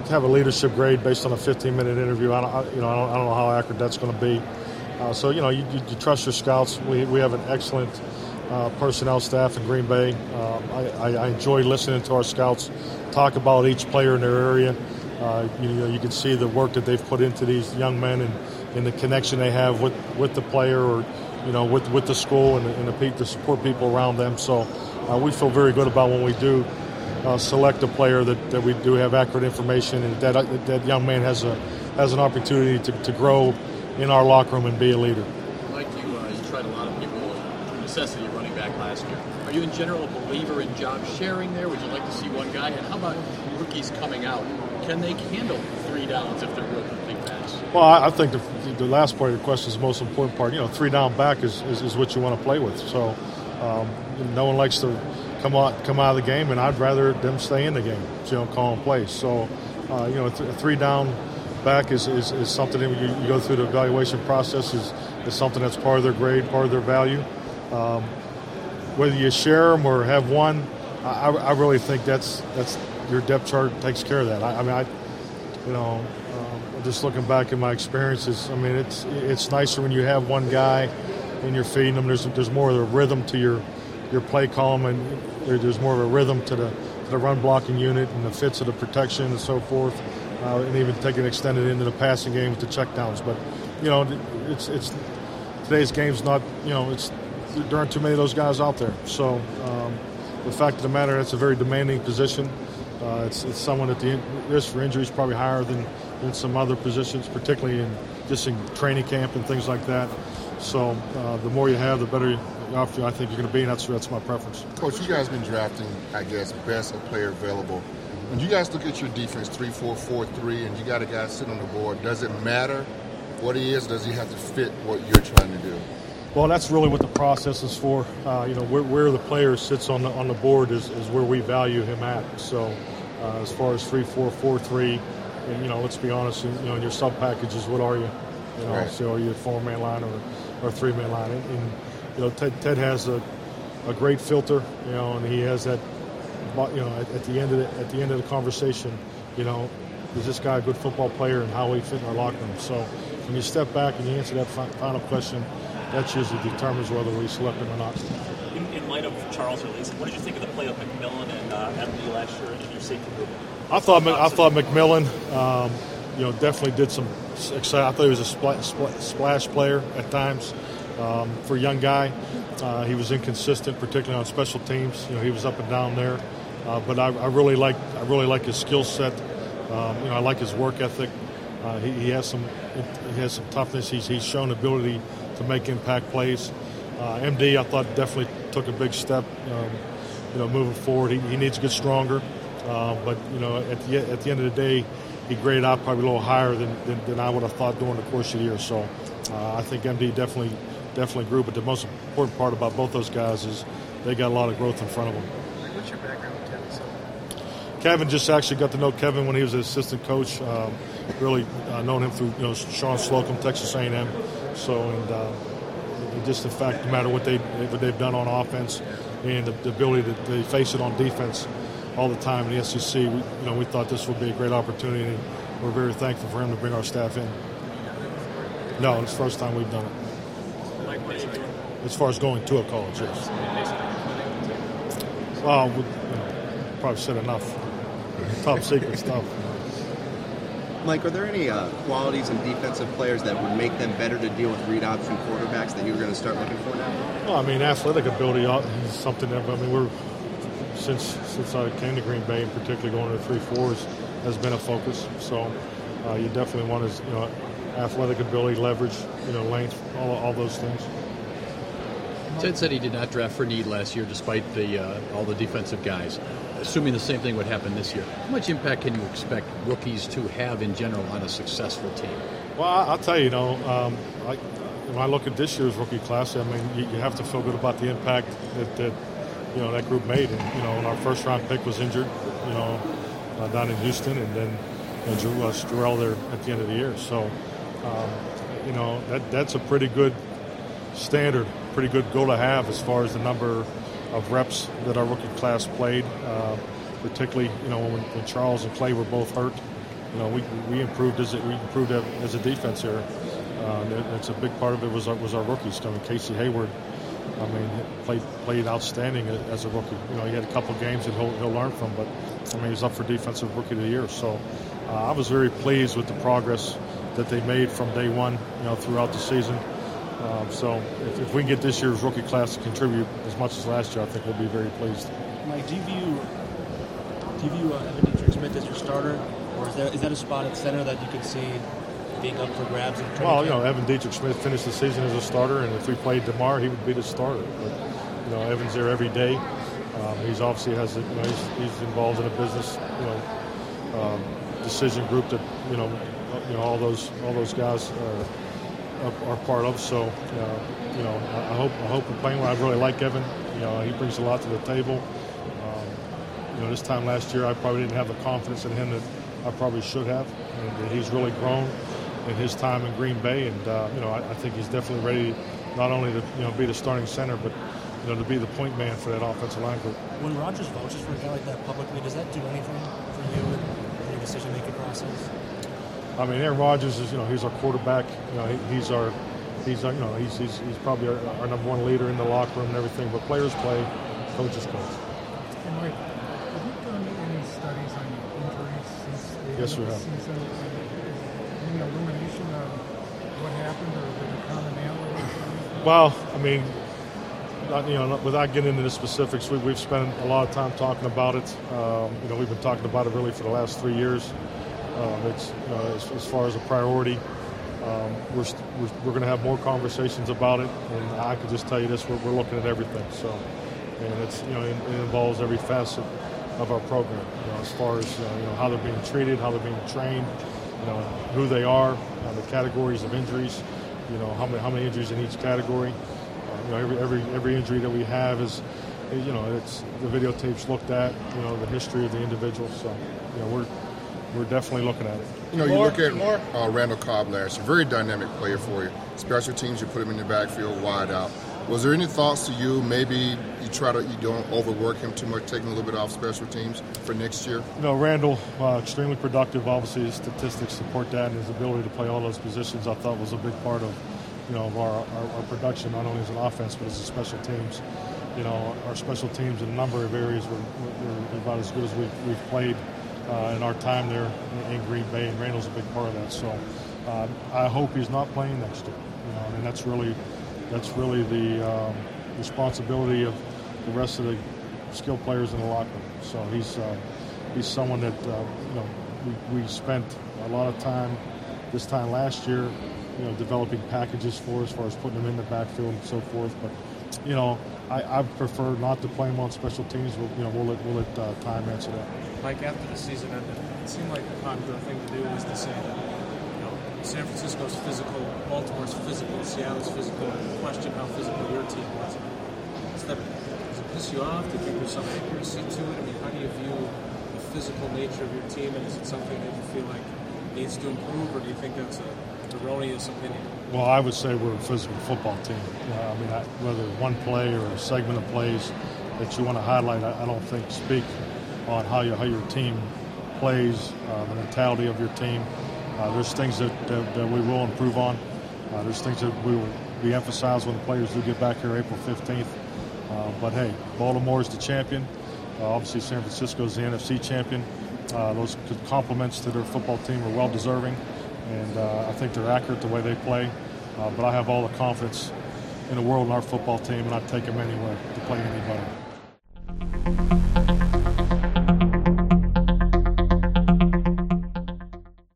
have a leadership grade based on a 15-minute interview. I don't know how accurate that's going to be. So you trust your scouts. We have an excellent personnel staff in Green Bay. I enjoy listening to our scouts talk about each player in their area. You can see the work that they've put into these young men and the connection they have with the player or with the school and the support people around them. So we feel very good about when we do select a player that we do have accurate information and that young man has an opportunity to grow in our locker room and be a leader. Like you tried a lot of people through necessity running back last year. Are you in general a believer in job sharing there? Would you like to see one guy? And how about rookies coming out? Can they handle 3 downs if they're real big backs? Well, I think the last part of the question is the most important part. 3 down back is what you want to play with. So no one likes to come out of the game, and I'd rather them stay in the game, so you don't call them plays. So, a 3 down back is something that you go through the evaluation process is something that's part of their grade, part of their value. Whether you share them or have one, I really think that's your depth chart takes care of that. Just looking back at my experiences, it's nicer when you have one guy and you're feeding them. There's more of a rhythm to your play column, and there's more of a rhythm to the run blocking unit and the fits of the protection and so forth, and even taking extended into the passing game with the checkdowns. But it's today's game's not there aren't too many of those guys out there. So the fact of the matter, it's a very demanding position. It's someone that the risk for injury is probably higher than some other positions, particularly in training camp and things like that. So the more you have, the better off I think you're going to be, and that's my preference. Coach, you guys have been drafting, I guess, best of player available. When you guys look at your defense, 3-4-4-3, and you got a guy sitting on the board, does it matter what he is? Does he have to fit what you're trying to do? Well, that's really what the process is for. Where the player sits on the board is where we value him at. So as far as 3-4-4-3, and let's be honest, in your sub packages, what are you? Right. So are you a 4-man line or a 3-man line? And Ted has a great filter, and he has that. At the end of the conversation, is this guy a good football player and how he fit in our locker room? So when you step back and you answer that final question, that usually determines whether we select him or not. In light of Charles' release, what did you think of the play of McMillan and MD last year in your safety group? I thought McMillan, definitely did some exciting. I thought he was a splash player at times. For a young guy, he was inconsistent, particularly on special teams. He was up and down there, but I really like his skill set. I like his work ethic. He has some toughness. He's shown ability to make impact plays. MD, I thought definitely took a big step. Moving forward, he needs to get stronger. But at the end of the day, he graded out probably a little higher than I would have thought during the course of the year. So I think MD definitely grew. But the most important part about both those guys is they got a lot of growth in front of them. What's your background with Kevin? Kevin, just actually got to know Kevin when he was an assistant coach. Really known him through Sean Slocum, Texas A&M. So and just the fact, no matter what they've done on offense and the ability that they face it on defense all the time in the SEC, we thought this would be a great opportunity. And we're very thankful for him to bring our staff in. No, it's the first time we've done it. As far as going to a college, yes. Well, probably said enough. Top secret stuff. Mike, are there any qualities in defensive players that would make them better to deal with read option quarterbacks that you're going to start looking for now? Well, athletic ability is something that we're since I came to Green Bay, and particularly going to the 3-4s, has been a focus. So you definitely want his athletic ability, leverage, length, all those things. Ted said he did not draft for need last year, despite all the defensive guys. Assuming the same thing would happen this year, how much impact can you expect rookies to have in general on a successful team? Well, I'll tell you, when I look at this year's rookie class, you have to feel good about the impact that group made. And our first round pick was injured, down in Houston, and then Jarrell there at the end of the year. So, that's a pretty good standard, pretty good goal to have as far as the number of reps that our rookie class played, particularly when Charles and Clay were both hurt. we improved as a defense here. It's a big part of it was our rookies coming. Casey Hayward, I mean, played outstanding as a rookie. He had a couple games that he'll learn from, but I mean, he's up for Defensive Rookie of the Year. So I was very pleased with the progress that they made from day one, throughout the season. So if we can get this year's rookie class to contribute as much as last year, I think we'll be very pleased. Mike, do you view Evan Dietrich-Smith as your starter, or is that a spot at center that you could see being up for grabs? Well, Evan Dietrich-Smith finished the season as a starter, and if we played tomorrow, he would be the starter. But Evan's there every day. He's obviously he's involved in a business decision group that all those guys are part of. So I hope we're playing well. I really like Evan. He brings a lot to the table. This time last year, I probably didn't have the confidence in him that I probably should have. And he's really grown in his time in Green Bay, and I think he's definitely ready not only to be the starting center, but to be the point man for that offensive line group. When Rodgers vouches for a guy like that publicly, does that do anything for you in your decision-making process? I mean, Aaron Rodgers is he's our quarterback. He's probably our number one leader in the locker room and everything. But players play, coaches coach. And Mike, have you done any studies on injuries since the Yes, we have. season? Any illumination of what happened or the commonality? Well, I mean, without getting into the specifics, we've spent a lot of time talking about it. We've been talking about it really for the last 3 years. It's as far as a priority. We're going to have more conversations about it, and I can just tell you this: we're looking at everything. So, and it's it involves every facet of our program. As far as how they're being treated, how they're being trained, who they are, the categories of injuries, how many injuries in each category. Every injury that we have is, it's the videotapes looked at, the history of the individual. So, we're definitely looking at it. You look at Randall Cobb last year, very dynamic player for you. Special teams, you put him in the backfield, wide out. Was there any thoughts to you? Maybe you don't overwork him too much, taking a little bit off special teams for next year. Randall, extremely productive. Obviously, his statistics support that, and his ability to play all those positions, I thought, was a big part of of our production, not only as an offense but as a special teams. Our special teams in a number of areas were about as good as we've played in our time there in Green Bay, and Randall's a big part of that. So I hope he's not playing next year. And that's really the responsibility of the rest of the skilled players in the locker room. So he's someone that we spent a lot of time this time last year, developing packages for as far as putting them in the backfield and so forth. But I prefer not to play him on special teams. We'll let time answer that. Mike, after the season ended, it seemed like the popular thing to do was to say that San Francisco's physical, Baltimore's physical, Seattle's physical, and question how physical your team was. Does it piss you off? Do you think there's some accuracy to it? I mean, how do you view the physical nature of your team, and is it something that you feel like needs to improve, or do you think that's an erroneous opinion? Well, I would say we're a physical football team. Whether one play or a segment of plays that you want to highlight, I don't think speak on how your team plays, the mentality of your team. There's things that we will improve on. There's things that we will be emphasized when the players do get back here April 15th. But hey, Baltimore's the champion. Obviously, San Francisco's the NFC champion. Those compliments to their football team are well deserving, and I think they're accurate the way they play. But I have all the confidence in the world in our football team, and I'd take them anywhere to play anybody.